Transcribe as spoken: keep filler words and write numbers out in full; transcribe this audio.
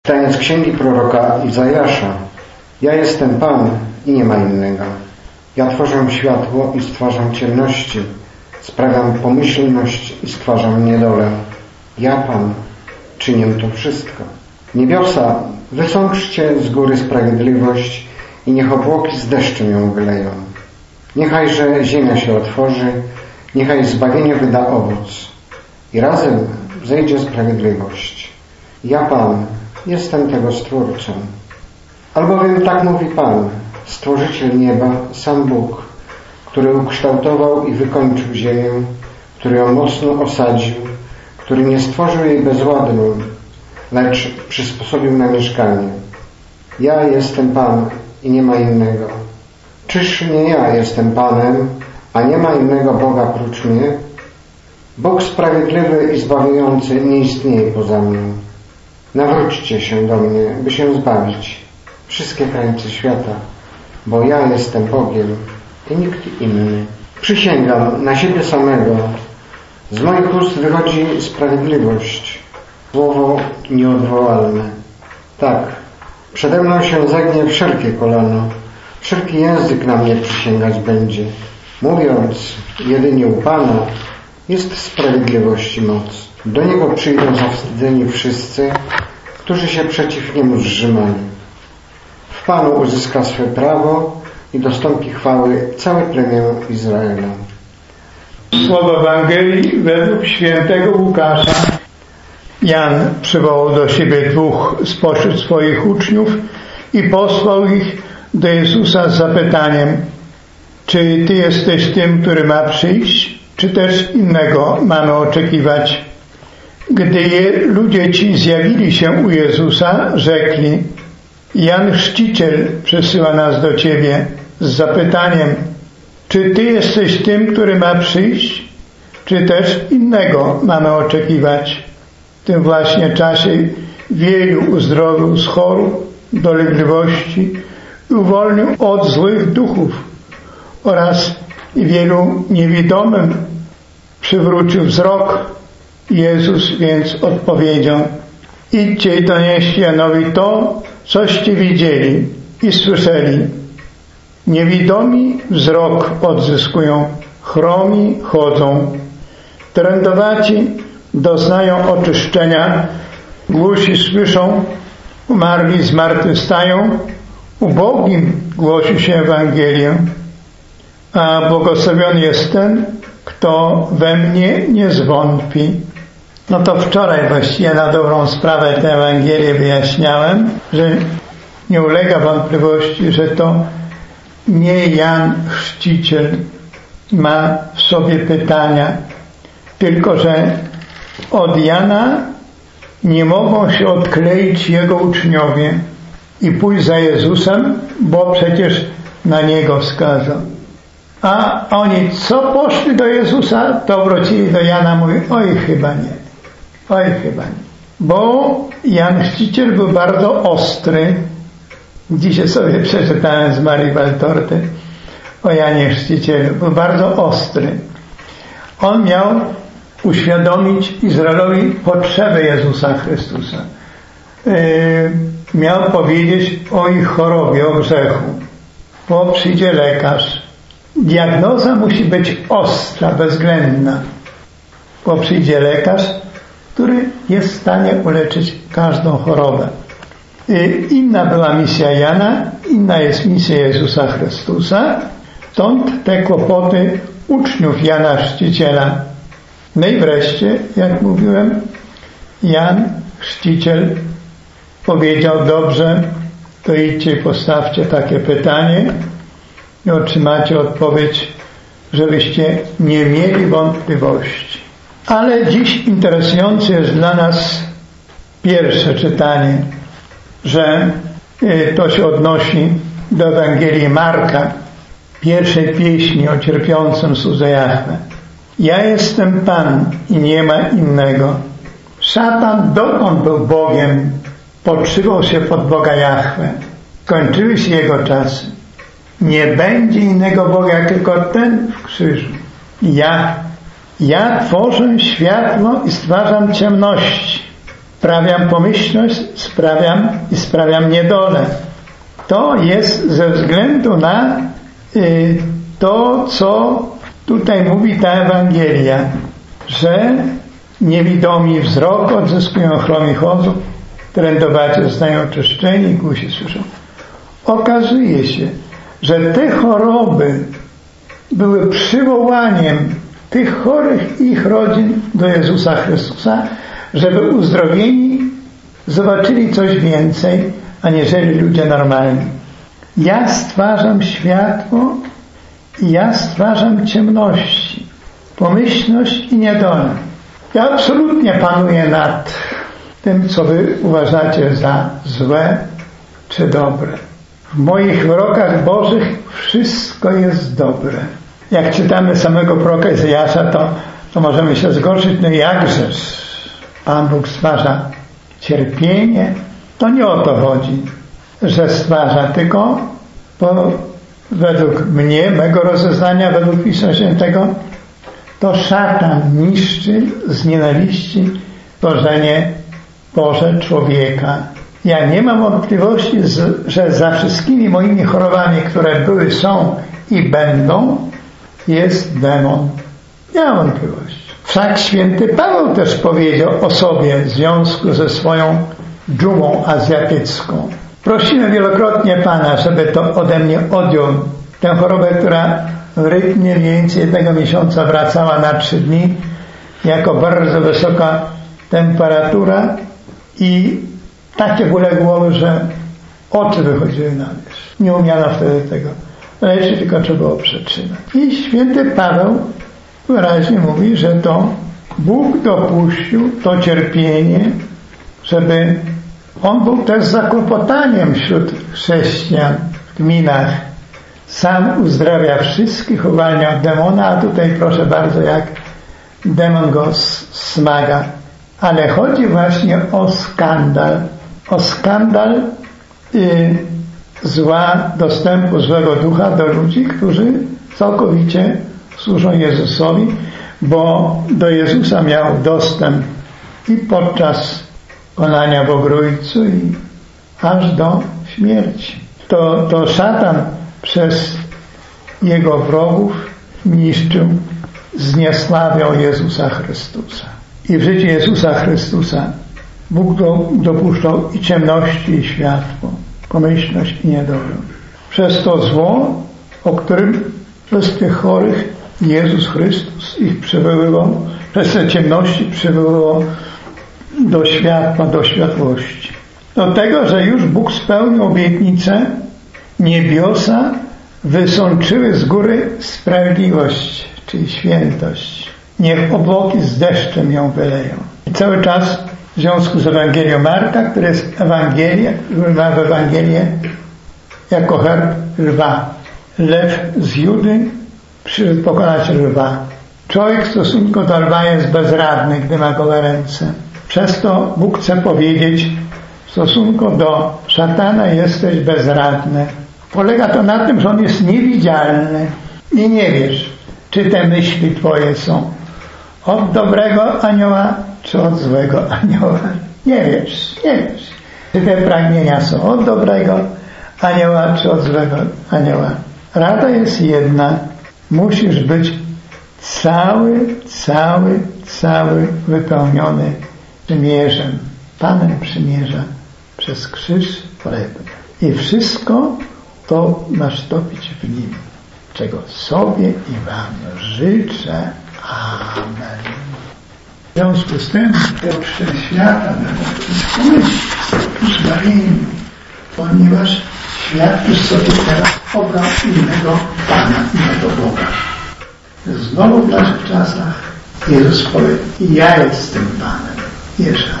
Czytając księgi proroka Izajasza: ja jestem Pan i nie ma innego. Ja tworzę światło i stwarzam ciemności, sprawiam pomyślność i stwarzam niedolę. Ja, Pan, czynię to wszystko. Niebiosa, wysączcie z góry sprawiedliwość i niech obłoki z deszczem ją wyleją. Niechajże ziemia się otworzy, niechaj zbawienie wyda owoc i razem zejdzie sprawiedliwość. Ja, Pan, jestem tego Stwórcą. Albowiem tak mówi Pan, Stworzyciel nieba, sam Bóg, który ukształtował i wykończył ziemię, który ją mocno osadził, który nie stworzył jej bezładną, lecz przysposobił na mieszkanie. Ja jestem Pan i nie ma innego. Czyż nie ja jestem Panem, a nie ma innego Boga prócz mnie? Bóg sprawiedliwy i zbawiający nie istnieje poza mną. Nawróćcie się do mnie, by się zbawić, wszystkie krańce świata, bo ja jestem Bogiem i nikt inny. Przysięgam na siebie samego, z moich ust wychodzi sprawiedliwość, słowo nieodwołalne. Tak, przede mną się zagnie wszelkie kolano, wszelki język na mnie przysięgać będzie, mówiąc, jedynie u Pana jest sprawiedliwości moc. Do Niego przyjdą zawstydzeni wszyscy, którzy się przeciw Niemu zrzymali. W Panu uzyska swe prawo i dostąpi chwały całe plemię Izraela. Słowo Ewangelii według świętego Łukasza. Jan przywołał do siebie dwóch spośród swoich uczniów i posłał ich do Jezusa z zapytaniem: czy Ty jesteś tym, który ma przyjść, czy też innego mamy oczekiwać? Gdy je, ludzie ci zjawili się u Jezusa, rzekli: Jan Chrzciciel przesyła nas do Ciebie z zapytaniem: czy Ty jesteś tym, który ma przyjść, czy też innego mamy oczekiwać? W tym właśnie czasie wielu uzdrowił z chorób, dolegliwości i uwolnił od złych duchów oraz wielu niewidomym przywrócił wzrok. Jezus więc odpowiedział: idźcie i donieście Janowi to, coście widzieli i słyszeli. Niewidomi wzrok odzyskują, chromi chodzą, trędowaci doznają oczyszczenia, głusi słyszą, umarli zmartwychwstają, ubogim głosi się Ewangelię, a błogosławiony jest ten, kto we mnie nie zwątpi. No to wczoraj właściwie na dobrą sprawę tę Ewangelię wyjaśniałem, że nie ulega wątpliwości, że to nie Jan Chrzciciel ma w sobie pytania, tylko że od Jana nie mogą się odkleić jego uczniowie i pójść za Jezusem, bo przecież na Niego wskazał. A oni co poszli do Jezusa, to wrócili do Jana, mówi: oj chyba nie, oj chyba nie. Bo Jan Chrzciciel był bardzo ostry. Dzisiaj sobie przeczytałem z Marii Waltorty o Janie Chrzcicielu. Był bardzo ostry. On miał uświadomić Izraelowi potrzebę Jezusa Chrystusa. Yy, miał powiedzieć o ich chorobie, o grzechu. Bo przyjdzie lekarz. Diagnoza musi być ostra, bezwzględna. Bo przyjdzie lekarz, który jest w stanie uleczyć każdą chorobę. Inna była misja Jana, inna jest misja Jezusa Chrystusa. Stąd te kłopoty uczniów Jana Chrzciciela. No i wreszcie, jak mówiłem, Jan Chrzciciel powiedział: dobrze, to idźcie i postawcie takie pytanie i otrzymacie odpowiedź, żebyście nie mieli wątpliwości. Ale dziś interesujące jest dla nas pierwsze czytanie, że to się odnosi do Ewangelii Marka, pierwszej pieśni o cierpiącym słudze Jahwe. Ja jestem Pan i nie ma innego. Szatan, dokąd był Bogiem, podszywał się pod Boga Jahwe. Kończyły się jego czasy. Nie będzie innego Boga, jak tylko ten w krzyżu. Ja, ja tworzę światło i stwarzam ciemności. sprawiam pomyślność, sprawiam i sprawiam niedolę. To jest ze względu na y, to, co tutaj mówi ta Ewangelia, że niewidomi wzrok odzyskują, chromi chodzą, trędowacie zostają oczyszczeni, głusi słyszą. Okazuje się, że te choroby były przywołaniem tych chorych i ich rodzin do Jezusa Chrystusa, żeby uzdrowieni zobaczyli coś więcej, aniżeli ludzie normalni. Ja stwarzam światło i ja stwarzam ciemności, pomyślność i niedolę. Ja absolutnie panuję nad tym, co wy uważacie za złe czy dobre. W moich wyrokach Bożych wszystko jest dobre. Jak czytamy samego proroka Izajasza, to, to możemy się zgorszyć. No jakżeż Pan Bóg stwarza cierpienie? To nie o to chodzi, że stwarza, tylko bo według mnie, mego rozeznania, według Pisma Świętego, to szatan niszczy z nienawiści stworzenie Boże człowieka. Ja nie mam wątpliwości, że za wszystkimi moimi chorobami, które były, są i będą, jest demon. Nie mam wątpliwości. Wszak święty Paweł też powiedział o sobie w związku ze swoją dżumą azjatycką. Prosimy wielokrotnie Pana, żeby to ode mnie odjął. Tę chorobę, która w rytmie mniej więcej jednego miesiąca wracała na trzy dni, jako bardzo wysoka temperatura i takie bóle głowy, że oczy wychodziły na wierzch. Nie umiano wtedy tego leczyć, tylko trzeba było przetrzymać. I święty Paweł wyraźnie mówi, że to Bóg dopuścił to cierpienie, żeby on był też zakłopotaniem wśród chrześcijan w gminach. Sam uzdrawia wszystkich, uwalnia od demona, a tutaj proszę bardzo, jak demon go smaga. Ale chodzi właśnie o skandal. O skandal y, zła, dostępu złego ducha do ludzi, którzy całkowicie służą Jezusowi, bo do Jezusa miał dostęp i podczas konania w Ogrójcu i aż do śmierci. To, to szatan przez jego wrogów niszczył, zniesławiał Jezusa Chrystusa. I w życiu Jezusa Chrystusa Bóg dopuszczał i ciemności, i światło, pomyślność i niedolę. Przez to zło, o którym przez tych chorych Jezus Chrystus ich przywoływał, przez te ciemności przywoływał do światła, do światłości. Do tego, że już Bóg spełnił obietnicę, niebiosa wysączyły z góry sprawiedliwość, czyli świętość. Niech obłoki z deszczem ją wyleją. I cały czas w związku z Ewangelią Marka, która jest Ewangelia, który ma w Ewangelię jako herb lwa. Lew z Judy przyszedł pokonać lwa. Człowiek w stosunku do lwa jest bezradny, gdy ma gołe ręce. Przez to Bóg chce powiedzieć, w stosunku do szatana jesteś bezradny. Polega to na tym, że on jest niewidzialny i nie wiesz, czy te myśli twoje są od dobrego anioła, czy od złego anioła. Nie wiesz, nie wiesz, czy te pragnienia są od dobrego anioła, czy od złego anioła. Rada jest jedna. Musisz być cały, cały, cały wypełniony przymierzem, Panem przymierza przez krzyż chlebny. I wszystko to masz topić w nim, czego sobie i wam życzę. Amen. W związku z tym pierwsze świata z Maryjny, ponieważ świadczysz sobie teraz obraz innego Pana, innego Boga. Znowu w naszych czasach Jezus powie, ja jestem Panem. Jeszcze